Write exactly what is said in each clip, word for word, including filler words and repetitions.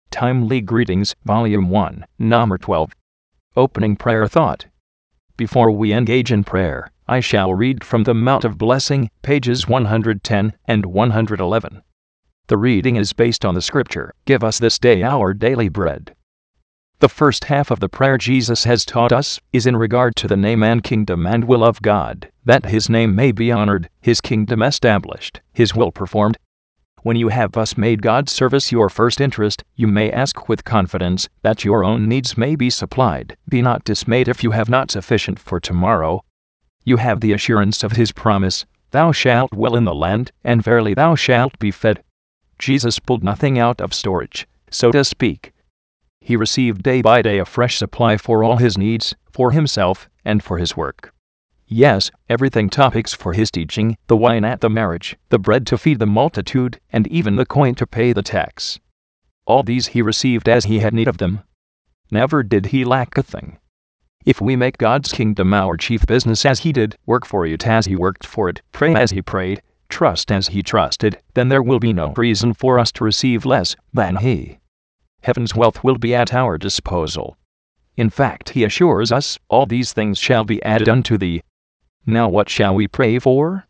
Timely Greetings, Volume one, Number twelve. Opening Prayer Thought. Before we engage in prayer, I shall read from the Mount of Blessing, pages one hundred ten and one hundred eleven. The reading is based on the scripture, "Give us this day our daily bread." The first half of the prayer Jesus has taught us is in regard to the name and kingdom and will of God, that His name may be honored, His kingdom established, His will performed. When you have thus made God's service your first interest, you may ask with confidence that your own needs may be supplied. Be not dismayed if you have not sufficient for tomorrow. You have the assurance of His promise, "Thou shalt dwell in the land, and verily thou shalt be fed." Jesus pulled nothing out of storage, so to speak. He received day by day a fresh supply for all His needs, for Himself, and for His work. Yes, everything topics for His teaching, the wine at the marriage, the bread to feed the multitude, and even the coin to pay the tax. All these He received as He had need of them. Never did He lack a thing. If we make God's kingdom our chief business as He did, work for it as He worked for it, pray as He prayed, trust as He trusted, then there will be no reason for us to receive less than He. Heaven's wealth will be at our disposal. In fact, He assures us, "All these things shall be added unto thee." Now what shall we pray for?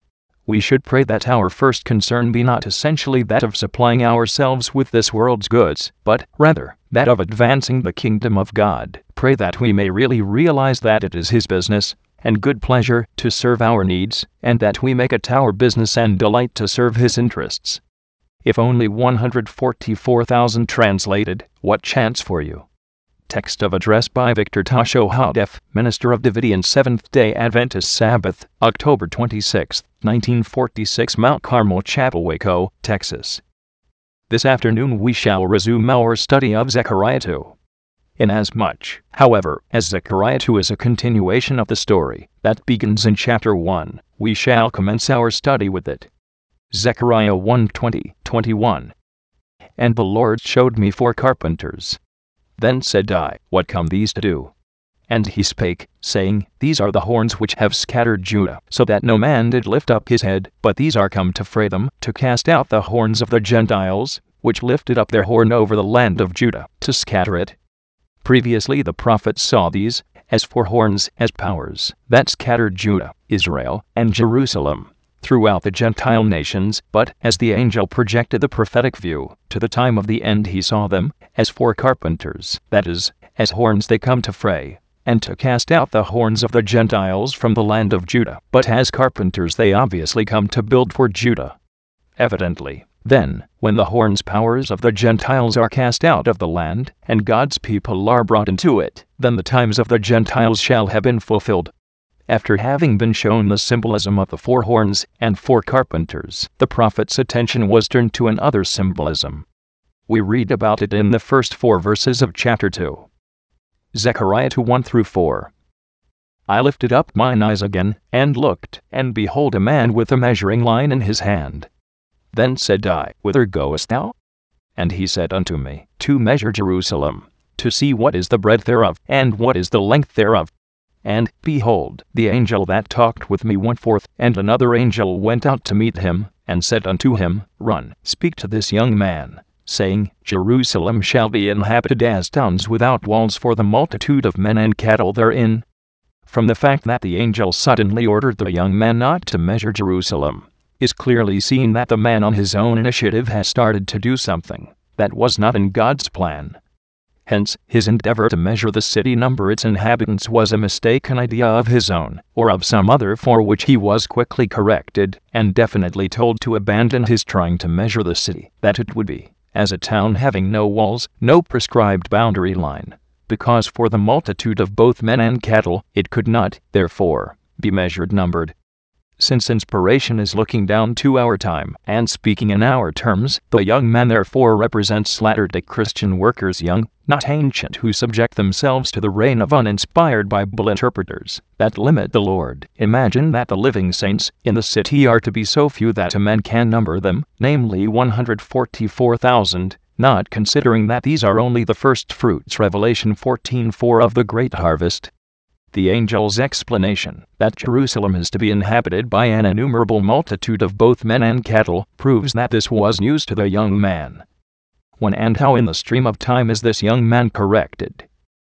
We should pray that our first concern be not essentially that of supplying ourselves with this world's goods, but, rather, that of advancing the kingdom of God. Pray that we may really realize that it is His business, and good pleasure, to serve our needs, and that we make it our business and delight to serve His interests. If only one hundred forty-four thousand translated, what chance for you? Text of address by Victor Tasho Hadef, Minister of Davidian Seventh-day Adventist Sabbath, October twenty-sixth, nineteen forty-six, Mount Carmel Chapel, Waco, Texas. This afternoon we shall resume our study of Zechariah two. Inasmuch, however, as Zechariah two is a continuation of the story that begins in chapter one, we shall commence our study with it. Zechariah one twenty, twenty-one. And the Lord showed me four carpenters. Then said I, What come these to do? And he spake, saying, These are the horns which have scattered Judah, so that no man did lift up his head, but these are come to fray them, to cast out the horns of the Gentiles, which lifted up their horn over the land of Judah, to scatter it. Previously the prophets saw these, as four horns, as powers, that scattered Judah, Israel, and Jerusalem, throughout the Gentile nations, but, as the angel projected the prophetic view, to the time of the end he saw them, as four carpenters, that is, as horns they come to fray, and to cast out the horns of the Gentiles from the land of Judah, but as carpenters they obviously come to build for Judah. Evidently, then, when the horns powers of the Gentiles are cast out of the land, and God's people are brought into it, then the times of the Gentiles shall have been fulfilled. After having been shown the symbolism of the four horns and four carpenters, the prophet's attention was turned to another symbolism. We read about it in the first four verses of chapter two. Zechariah two one through four. I lifted up mine eyes again, and looked, and behold a man with a measuring line in his hand. Then said I, Whither goest thou? And he said unto me, To measure Jerusalem, to see what is the breadth thereof, and what is the length thereof. And, behold, the angel that talked with me went forth, and another angel went out to meet him, and said unto him, Run, speak to this young man, saying, Jerusalem shall be inhabited as towns without walls for the multitude of men and cattle therein. From the fact that the angel suddenly ordered the young man not to measure Jerusalem, is clearly seen that the man on his own initiative has started to do something that was not in God's plan. Hence, his endeavor to measure the city, number its inhabitants, was a mistaken idea of his own, or of some other, for which he was quickly corrected, and definitely told to abandon his trying to measure the city, that it would be, as a town having no walls, no prescribed boundary line, because for the multitude of both men and cattle, it could not, therefore, be measured numbered. Since inspiration is looking down to our time, and speaking in our terms, the young man therefore represents Latter-day Christian workers, young, not ancient, who subject themselves to the reign of uninspired Bible interpreters that limit the Lord. Imagine that the living saints in the city are to be so few that a man can number them, namely one hundred forty-four thousand, not considering that these are only the first fruits, Revelation fourteen four, of the great harvest. The angel's explanation, that Jerusalem is to be inhabited by an innumerable multitude of both men and cattle, proves that this was news to the young man. When and how in the stream of time is this young man corrected?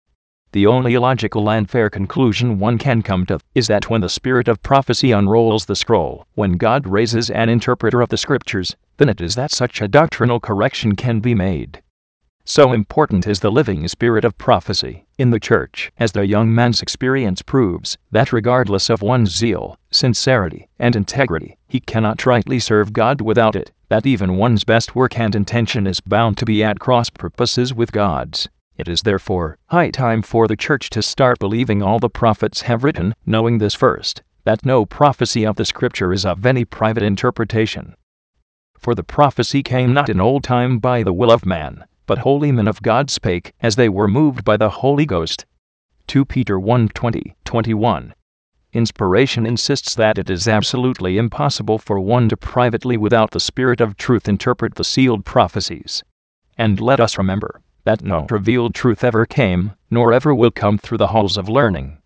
The only logical and fair conclusion one can come to is that when the spirit of prophecy unrolls the scroll, when God raises an interpreter of the scriptures, then it is that such a doctrinal correction can be made. So important is the living spirit of prophecy in the church, as the young man's experience proves, that regardless of one's zeal, sincerity, and integrity, he cannot rightly serve God without it, that even one's best work and intention is bound to be at cross purposes with God's. It is therefore high time for the church to start believing all the prophets have written, knowing this first, that no prophecy of the scripture is of any private interpretation. For the prophecy came not in old time by the will of man, but holy men of God spake, as they were moved by the Holy Ghost. Second Peter one twenty to twenty-one. Inspiration insists that it is absolutely impossible for one to privately without the Spirit of truth interpret the sealed prophecies. And let us remember that no revealed truth ever came, nor ever will come through the halls of learning.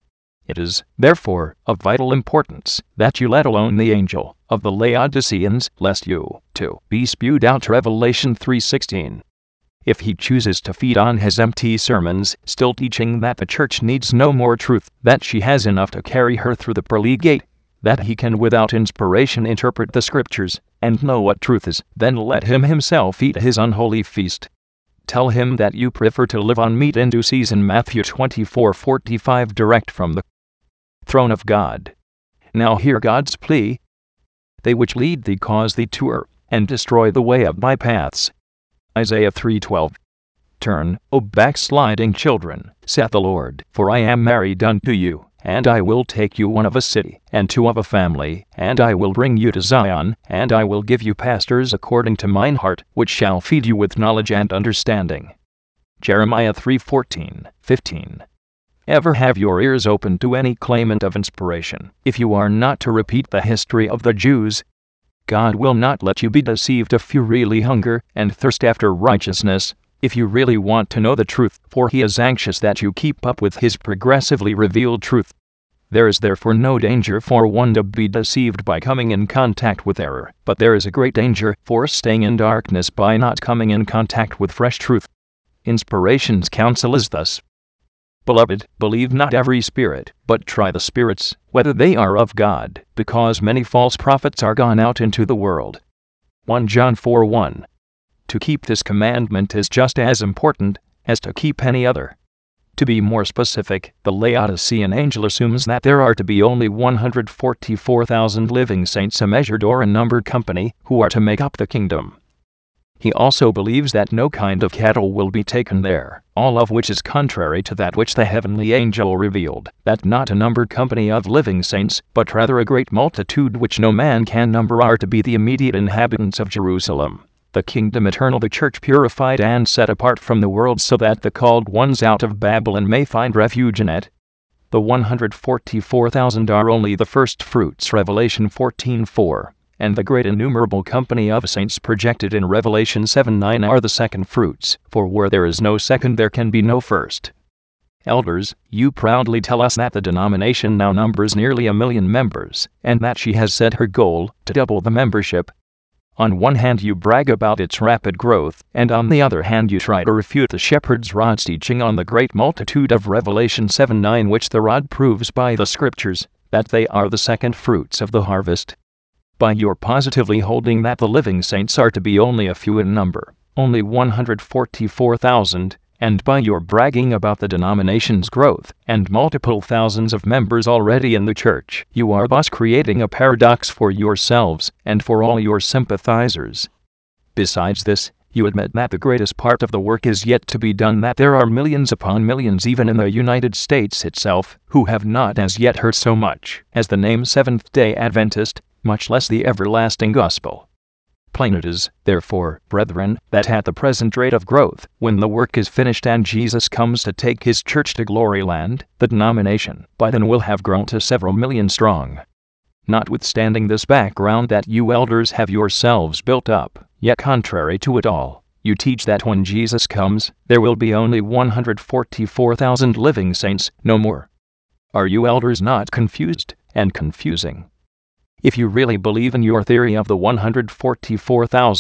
It is, therefore, of vital importance that you let alone the angel of the Laodiceans, lest you, too, be spewed out. Revelation three sixteen. If he chooses to feed on his empty sermons, still teaching that the church needs no more truth, that she has enough to carry her through the pearly gate, that he can without inspiration interpret the scriptures, and know what truth is, then let him himself eat his unholy feast. Tell him that you prefer to live on meat in due season. Matthew twenty-four forty-five. Direct from the throne of God. Now hear God's plea. They which lead thee cause thee to err, and destroy the way of thy paths. Isaiah three twelve. Turn, O backsliding children, saith the Lord, for I am married unto you, and I will take you one of a city, and two of a family, and I will bring you to Zion, and I will give you pastors according to mine heart, which shall feed you with knowledge and understanding. Jeremiah three fourteen to fifteen. Ever have your ears open to any claimant of inspiration, if you are not to repeat the history of the Jews? God will not let you be deceived if you really hunger and thirst after righteousness, if you really want to know the truth, for He is anxious that you keep up with His progressively revealed truth. There is therefore no danger for one to be deceived by coming in contact with error, but there is a great danger for staying in darkness by not coming in contact with fresh truth. Inspiration's counsel is thus: Beloved, believe not every spirit, but try the spirits, whether they are of God, because many false prophets are gone out into the world. First John four one. To keep this commandment is just as important as to keep any other. To be more specific, the Laodicean angel assumes that there are to be only one hundred forty-four thousand living saints, a measured or a numbered company, who are to make up the kingdom. He also believes that no kind of cattle will be taken there, all of which is contrary to that which the heavenly angel revealed, that not a numbered company of living saints, but rather a great multitude which no man can number, are to be the immediate inhabitants of Jerusalem, the kingdom eternal, the church purified and set apart from the world, so that the called ones out of Babylon may find refuge in it. The one hundred forty-four thousand are only the first fruits, Revelation fourteen four. And the great innumerable company of saints projected in Revelation seven nine are the second fruits, for where there is no second there can be no first. Elders, you proudly tell us that the denomination now numbers nearly a million members, and that she has set her goal to double the membership. On one hand you brag about its rapid growth, and on the other hand you try to refute the shepherd's rod's teaching on the great multitude of Revelation seven nine, which the rod proves by the scriptures that they are the second fruits of the harvest. By your positively holding that the living saints are to be only a few in number, only one hundred forty-four thousand, and by your bragging about the denomination's growth and multiple thousands of members already in the church, you are thus creating a paradox for yourselves and for all your sympathizers. Besides this, you admit that the greatest part of the work is yet to be done, that there are millions upon millions even in the United States itself who have not as yet heard so much as the name Seventh-day Adventist, much less the everlasting gospel. Plain it is, therefore, brethren, that at the present rate of growth, when the work is finished and Jesus comes to take His church to glory land, the denomination by then will have grown to several million strong. Notwithstanding this background that you elders have yourselves built up, yet contrary to it all, you teach that when Jesus comes, there will be only one hundred forty-four thousand living saints, no more. Are you elders not confused and confusing? If you really believe in your theory of the one hundred forty-four thousand,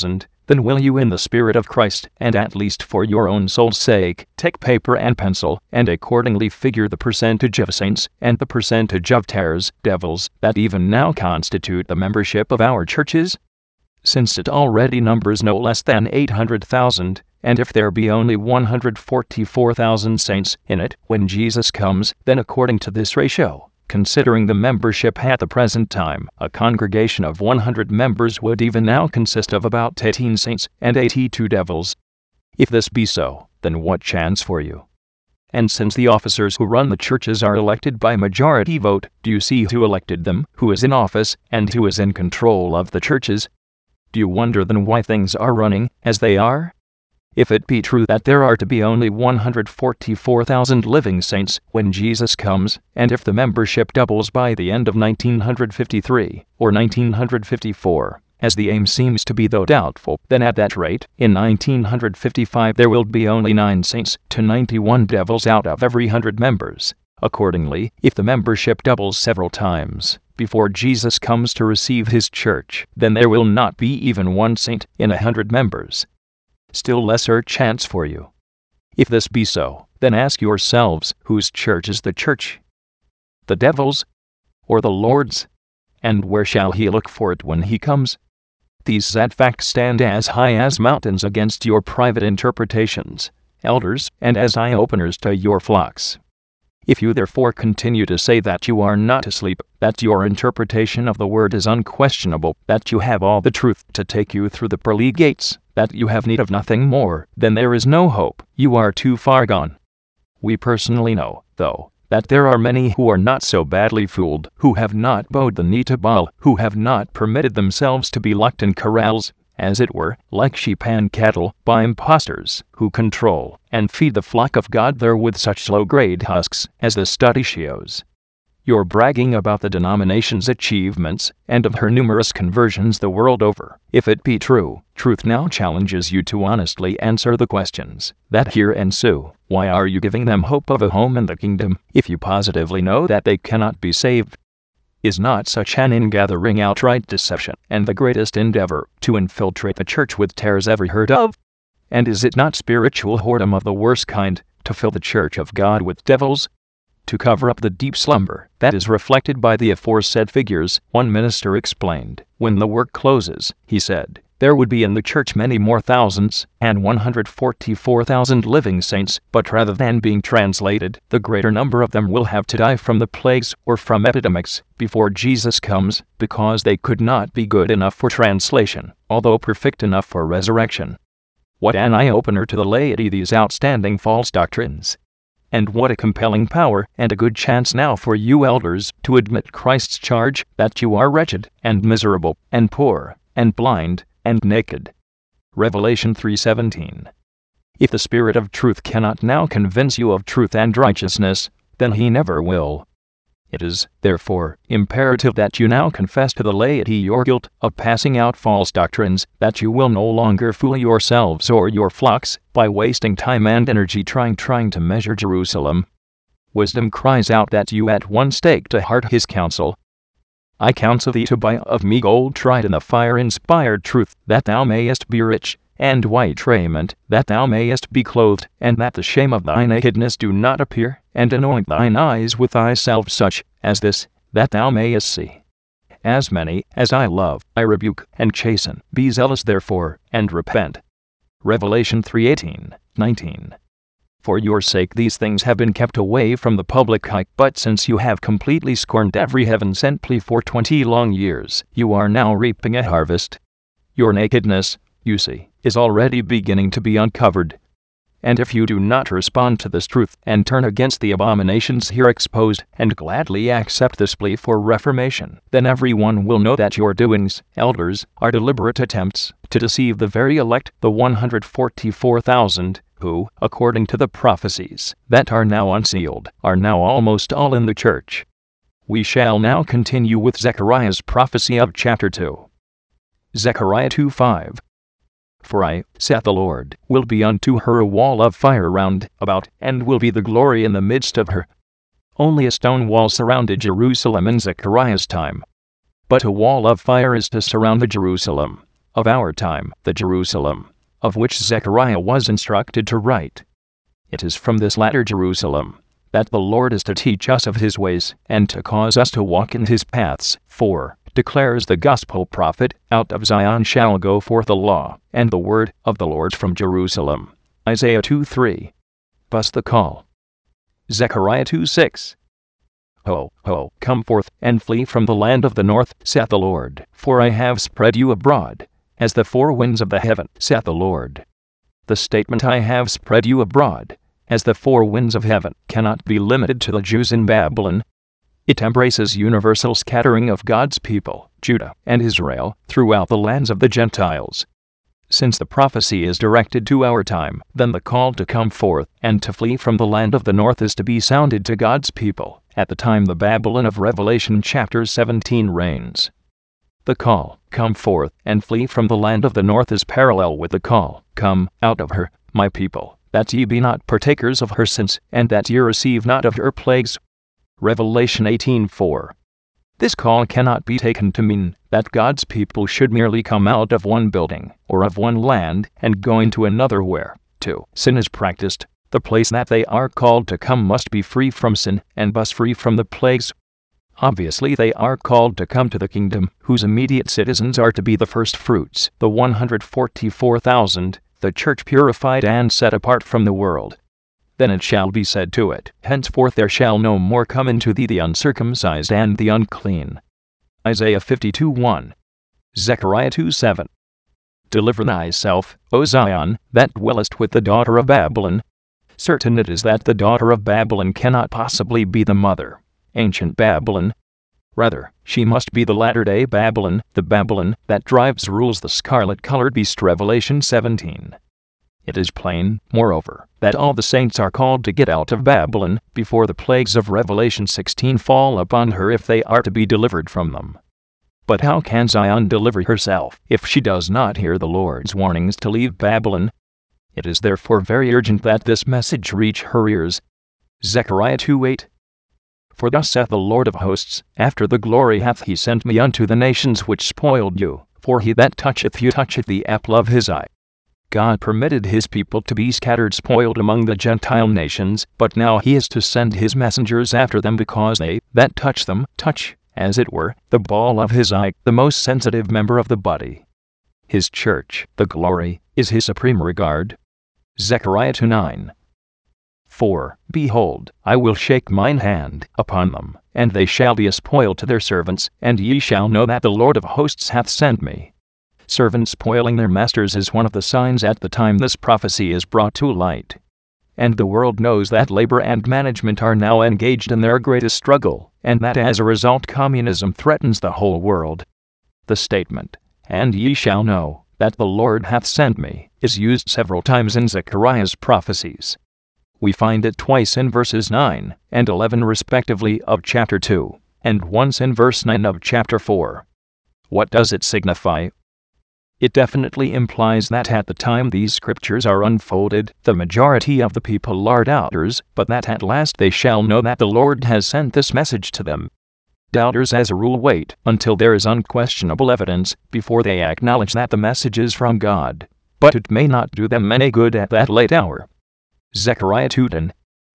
Then will you in the Spirit of Christ, and at least for your own soul's sake, take paper and pencil, and accordingly figure the percentage of saints, and the percentage of tares, devils, that even now constitute the membership of our churches? Since it already numbers no less than eight hundred thousand, and if there be only one hundred forty-four thousand saints in it when Jesus comes, then according to this ratio, considering the membership at the present time, a congregation of one hundred members would even now consist of about eighteen saints and eighty-two devils. If this be so, then what chance for you? And since the officers who run the churches are elected by majority vote, do you see who elected them, who is in office, and who is in control of the churches? Do you wonder then why things are running as they are? If it be true that there are to be only one hundred forty-four thousand living saints when Jesus comes, and if the membership doubles by the end of nineteen fifty-three or nineteen fifty-four, as the aim seems to be though doubtful, then at that rate, in nineteen fifty-five there will be only nine saints to ninety-one devils out of every hundred members. Accordingly, if the membership doubles several times before Jesus comes to receive his church, then there will not be even one saint in a hundred members. Still lesser chance for you. If this be so, then ask yourselves, whose church is the church? The devil's or the Lord's? And where shall he look for it when he comes? These sad facts stand as high as mountains against your private interpretations, elders, and as eye-openers to your flocks. If you therefore continue to say that you are not asleep, that your interpretation of the word is unquestionable, that you have all the truth to take you through the pearly gates, that you have need of nothing more, then there is no hope, you are too far gone. We personally know, though, that there are many who are not so badly fooled, who have not bowed the knee to Baal, who have not permitted themselves to be locked in corrals, as it were, like sheep and cattle, by impostors, who control and feed the flock of God there with such low-grade husks as the study shows. You're bragging about the denomination's achievements and of her numerous conversions the world over. If it be true, truth now challenges you to honestly answer the questions that here ensue. Why are you giving them hope of a home in the kingdom, if you positively know that they cannot be saved? Is not such an ingathering outright deception, and the greatest endeavor to infiltrate the church with tares ever heard of? And is it not spiritual whoredom of the worst kind, to fill the church of God with devils? To cover up the deep slumber that is reflected by the aforesaid figures, one minister explained, when the work closes, he said, there would be in the church many more thousands, and one hundred forty-four thousand living saints, but rather than being translated, the greater number of them will have to die from the plagues or from epidemics before Jesus comes, because they could not be good enough for translation, although perfect enough for resurrection. What an eye-opener to the laity these outstanding false doctrines! And what a compelling power and a good chance now for you elders to admit Christ's charge that you are wretched and miserable and poor and blind and naked. Revelation three seventeen. If the Spirit of truth cannot now convince you of truth and righteousness, then he never will. It is, therefore, imperative that you now confess to the laity your guilt of passing out false doctrines, that you will no longer fool yourselves or your flocks by wasting time and energy trying trying to measure Jerusalem. Wisdom cries out that you at once take to heart his counsel. I counsel thee to buy of me gold tried in the fire-inspired truth, that thou mayest be rich, and white raiment, that thou mayest be clothed, and that the shame of thy nakedness do not appear, and anoint thine eyes with thyself such as this, that thou mayest see. As many as I love, I rebuke and chasten. Be zealous therefore, and repent. Revelation three eighteen, nineteen. For your sake these things have been kept away from the public eye, but since you have completely scorned every heaven-sent plea for twenty long years, you are now reaping a harvest. Your nakedness, you see, is already beginning to be uncovered. And if you do not respond to this truth, and turn against the abominations here exposed, and gladly accept this plea for reformation, then everyone will know that your doings, elders, are deliberate attempts to deceive the very elect, the one hundred forty-four thousand, who, according to the prophecies that are now unsealed, are now almost all in the church. We shall now continue with Zechariah's prophecy of chapter two. Zechariah two five. For I, saith the Lord, will be unto her a wall of fire round about, and will be the glory in the midst of her. Only a stone wall surrounded Jerusalem in Zechariah's time. But a wall of fire is to surround the Jerusalem. of our time, the Jerusalem, of which Zechariah was instructed to write. It is from this latter Jerusalem that the Lord is to teach us of his ways, and to cause us to walk in his paths. For, declares the gospel prophet, out of Zion shall go forth the law, and the word of the Lord from Jerusalem. Isaiah two three. Thus the call. Zechariah two six. Ho, ho, come forth, and flee from the land of the north, saith the Lord, for I have spread you abroad, as the four winds of the heaven, saith the Lord. The statement I have spread you abroad, as the four winds of heaven, cannot be limited to the Jews in Babylon. It embraces universal scattering of God's people, Judah and Israel, throughout the lands of the Gentiles. Since the prophecy is directed to our time, then the call to come forth and to flee from the land of the north is to be sounded to God's people, at the time the Babylon of Revelation chapter seventeen reigns. The call, come forth and flee from the land of the north, is parallel with the call, come out of her, my people, that ye be not partakers of her sins, and that ye receive not of her plagues. Revelation eighteen four. This call cannot be taken to mean that God's people should merely come out of one building, or of one land, and go into another where, too, sin is practiced. The place that they are called to come must be free from sin, and thus free from the plagues. Obviously they are called to come to the kingdom, whose immediate citizens are to be the first fruits, the one hundred forty-four thousand, the church purified and set apart from the world. Then it shall be said to it, henceforth there shall no more come into thee the uncircumcised and the unclean. Isaiah fifty-two one. Zechariah two seven. Deliver thyself, O Zion, that dwellest with the daughter of Babylon. Certain it is that the daughter of Babylon cannot possibly be the mother, ancient Babylon. Rather, she must be the latter-day Babylon, the Babylon that drives rules the scarlet-colored beast. Revelation seventeen. It is plain, moreover, that all the saints are called to get out of Babylon before the plagues of Revelation sixteen fall upon her, if they are to be delivered from them. But how can Zion deliver herself if she does not hear the Lord's warnings to leave Babylon? It is therefore very urgent that this message reach her ears. Zechariah two eight. For thus saith the Lord of hosts, after the glory hath he sent me unto the nations which spoiled you, for he that toucheth you toucheth the apple of his eye. God permitted his people to be scattered spoiled among the Gentile nations, but now he is to send his messengers after them, because they that touch them touch, as it were, the ball of his eye, the most sensitive member of the body. His church, the glory, is his supreme regard. Zechariah two nine. For, behold, I will shake mine hand upon them, and they shall be a spoil to their servants, and ye shall know that the Lord of hosts hath sent me. Servants spoiling their masters is one of the signs at the time this prophecy is brought to light. And the world knows that labor and management are now engaged in their greatest struggle, and that as a result communism threatens the whole world. The statement, and ye shall know that the Lord hath sent me, is used several times in Zechariah's prophecies. We find it twice in verses nine and eleven respectively of chapter two, and once in verse nine of chapter four. What does it signify? It definitely implies that at the time these scriptures are unfolded, the majority of the people are doubters, but that at last they shall know that the Lord has sent this message to them. Doubters as a rule wait until there is unquestionable evidence before they acknowledge that the message is from God, but it may not do them any good at that late hour. Zechariah two ten.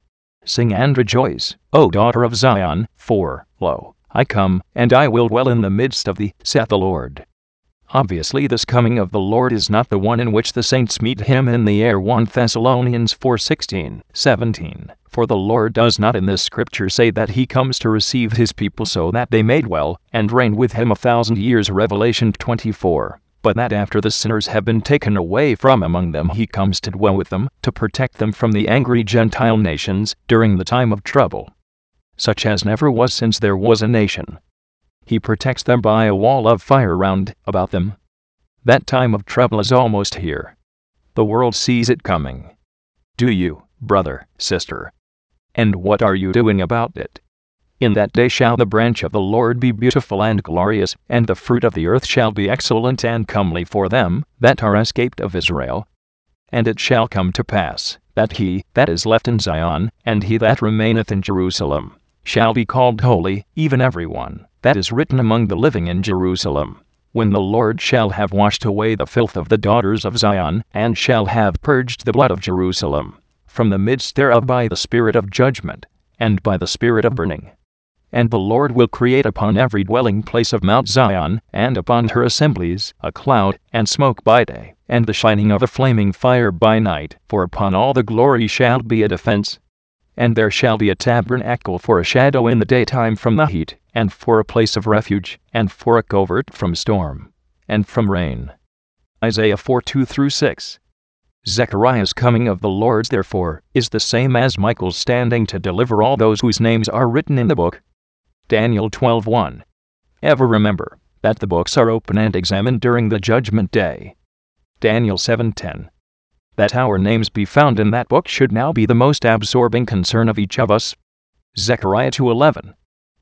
Sing and rejoice, O daughter of Zion, for, lo, I come, and I will dwell in the midst of thee, saith the Lord. Obviously this coming of the Lord is not the one in which the saints meet him in the air. First Thessalonians four sixteen, seventeen. For the Lord does not in this scripture say that he comes to receive his people so that they may dwell and reign with him a thousand years. Revelation twenty-four. But that after the sinners have been taken away from among them he comes to dwell with them, to protect them from the angry Gentile nations during the time of trouble, such as never was since there was a nation. He protects them by a wall of fire round about them. That time of trouble is almost here. The world sees it coming. Do you, brother, sister? And what are you doing about it? In that day shall the branch of the Lord be beautiful and glorious, and the fruit of the earth shall be excellent and comely for them that are escaped of Israel. And it shall come to pass, that he that is left in Zion, and he that remaineth in Jerusalem, shall be called holy, even every one that is written among the living in Jerusalem. when the Lord shall have washed away the filth of the daughters of Zion, and shall have purged the blood of Jerusalem from the midst thereof by the spirit of judgment, and by the spirit of burning. And the Lord will create upon every dwelling place of Mount Zion, and upon her assemblies, a cloud, and smoke by day, and the shining of a flaming fire by night, for upon all the glory shall be a defense. And there shall be a tabernacle for a shadow in the daytime from the heat, and for a place of refuge, and for a covert from storm, and from rain. Isaiah four two through six. Zechariah's coming of the Lord's therefore is the same as Michael's standing to deliver all those whose names are written in the book. Daniel twelve one. Ever remember that the books are open and examined during the judgment day. Daniel seven ten. That our names be found in that book should now be the most absorbing concern of each of us. Zechariah two eleven.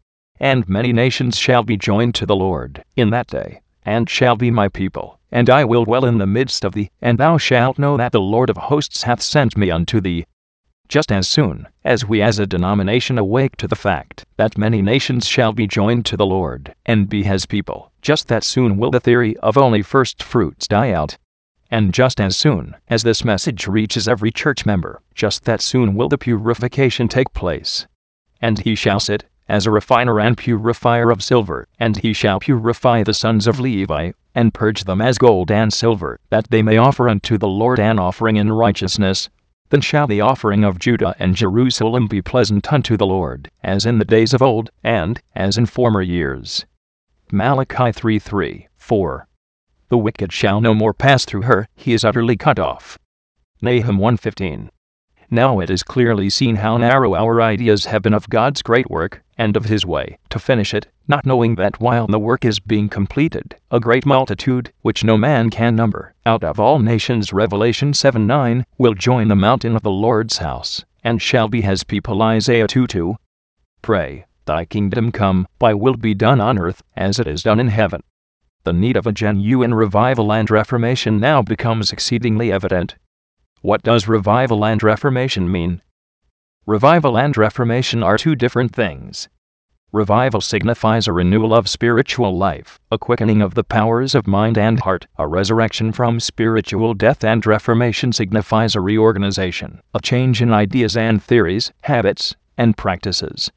And many nations shall be joined to the Lord in that day, and shall be my people, and I will dwell in the midst of thee, and thou shalt know that the Lord of hosts hath sent me unto thee. Just as soon as we as a denomination awake to the fact that many nations shall be joined to the Lord and be his people, just that soon will the theory of only first fruits die out. And just as soon as this message reaches every church member, just that soon will the purification take place. And he shall sit as a refiner and purifier of silver, and he shall purify the sons of Levi, and purge them as gold and silver, that they may offer unto the Lord an offering in righteousness. Then shall the offering of Judah and Jerusalem be pleasant unto the Lord, as in the days of old, and as in former years. Malachi three three, four. The wicked shall no more pass through her, he is utterly cut off. Nahum one fifteen. Now it is clearly seen how narrow our ideas have been of God's great work, and of his way to finish it, not knowing that while the work is being completed, a great multitude, which no man can number, out of all nations Revelation seven nine, will join the mountain of the Lord's house, and shall be his people Isaiah two two. Pray, thy kingdom come, thy will be done on earth, as it is done in heaven. The need of a genuine revival and reformation now becomes exceedingly evident. What does revival and reformation mean? Revival and reformation are two different things. Revival signifies a renewal of spiritual life, a quickening of the powers of mind and heart, a resurrection from spiritual death, and reformation signifies a reorganization, a change in ideas and theories, habits, and practices.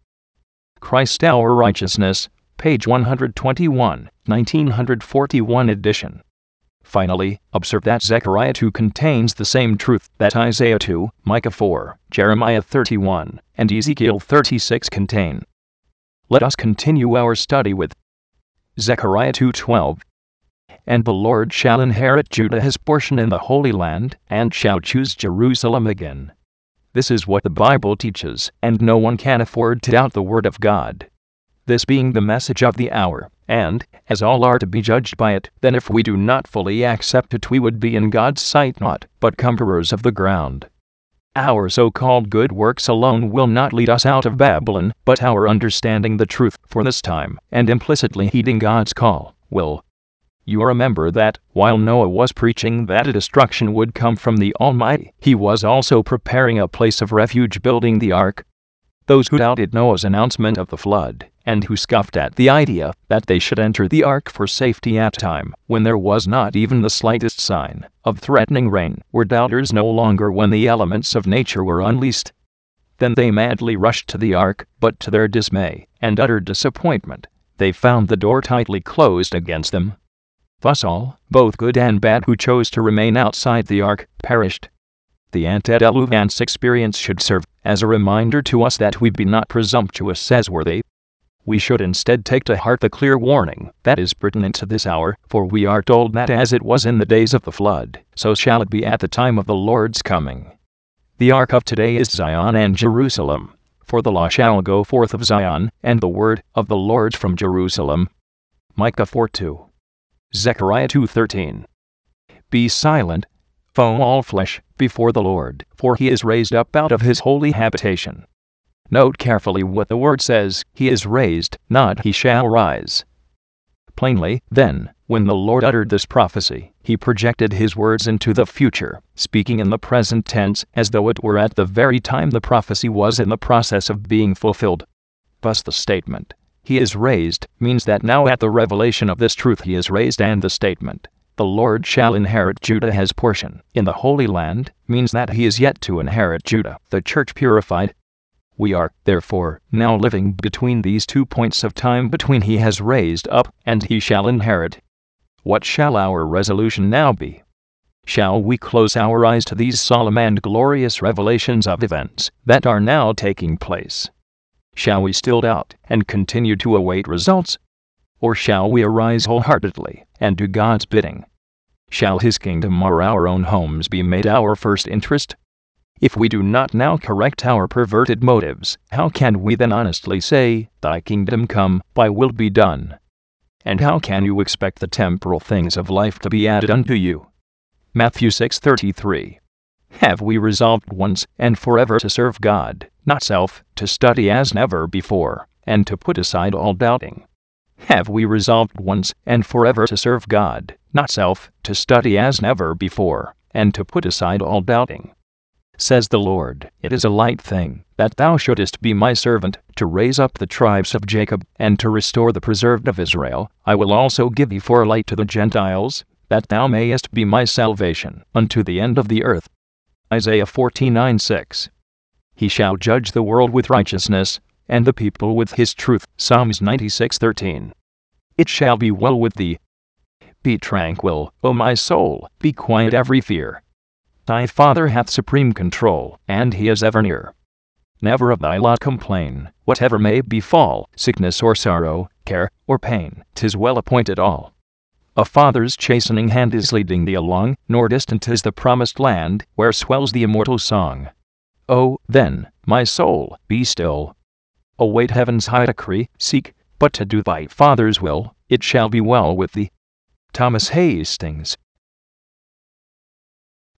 Christ Our Righteousness, page one twenty-one, nineteen forty-one edition. Finally, observe that Zechariah two contains the same truth that Isaiah two, Micah four, Jeremiah thirty-one, and Ezekiel thirty-six contain. Let us continue our study with Zechariah two twelve. And the Lord shall inherit Judah his portion in the Holy Land, and shall choose Jerusalem again. This is what the Bible teaches, and no one can afford to doubt the Word of God. This being the message of the hour, and, as all are to be judged by it, then if we do not fully accept it we would be in God's sight naught but cumberers of the ground. Our so-called good works alone will not lead us out of Babylon, but our understanding the truth for this time, and implicitly heeding God's call, will. You remember that, while Noah was preaching that a destruction would come from the Almighty, he was also preparing a place of refuge, building the ark. Those who doubted Noah's announcement of the flood, and who scoffed at the idea that they should enter the ark for safety at a time when there was not even the slightest sign of threatening rain, were doubters no longer when the elements of nature were unleashed. Then they madly rushed to the ark, but to their dismay and utter disappointment, they found the door tightly closed against them. Thus all, both good and bad, who chose to remain outside the ark, perished. The antediluvian experience should serve as a reminder to us that we be not presumptuous as were they. We should instead take to heart the clear warning that is pertinent to this hour, for we are told that as it was in the days of the flood, so shall it be at the time of the Lord's coming. The ark of today is Zion and Jerusalem, for the law shall go forth of Zion, and the word of the Lord from Jerusalem. Micah four two. Zechariah two thirteen. Be silent, O all flesh, before the Lord, for he is raised up out of his holy habitation. Note carefully what the word says, he is raised, not he shall rise. Plainly, then, when the Lord uttered this prophecy, he projected his words into the future, speaking in the present tense, as though it were at the very time the prophecy was in the process of being fulfilled. Thus the statement, "He is raised" means that now at the revelation of this truth he is raised, and the statement, "The Lord shall inherit Judah as portion in the Holy Land," means that he is yet to inherit Judah, the church purified. We are, therefore, now living between these two points of time, between he has raised up and he shall inherit. What shall our resolution now be? Shall we close our eyes to these solemn and glorious revelations of events that are now taking place? Shall we still doubt and continue to await results? Or shall we arise wholeheartedly and do God's bidding? Shall his kingdom or our own homes be made our first interest? If we do not now correct our perverted motives, how can we then honestly say, "Thy kingdom come, thy will be done"? And how can you expect the temporal things of life to be added unto you? Matthew six thirty-three. Have we resolved once and forever to serve God, not self, to study as never before, and to put aside all doubting? Have we resolved once and forever to serve God, not self, to study as never before, and to put aside all doubting? Says the Lord, "It is a light thing that thou shouldest be my servant, to raise up the tribes of Jacob, and to restore the preserved of Israel. I will also give thee for a light to the Gentiles, that thou mayest be my salvation unto the end of the earth." Isaiah forty-nine six. He shall judge the world with righteousness, and the people with his truth. Psalms ninety-six thirteen. It shall be well with thee. Be tranquil, O my soul, be quiet every fear. Thy Father hath supreme control, and he is ever near. Never of thy lot complain, whatever may befall, sickness or sorrow, care or pain, 'tis well appointed all. A father's chastening hand is leading thee along, nor distant is the promised land, where swells the immortal song. Oh, then, my soul, be still. Await heaven's high decree, seek but to do thy Father's will, it shall be well with thee. Thomas Hastings.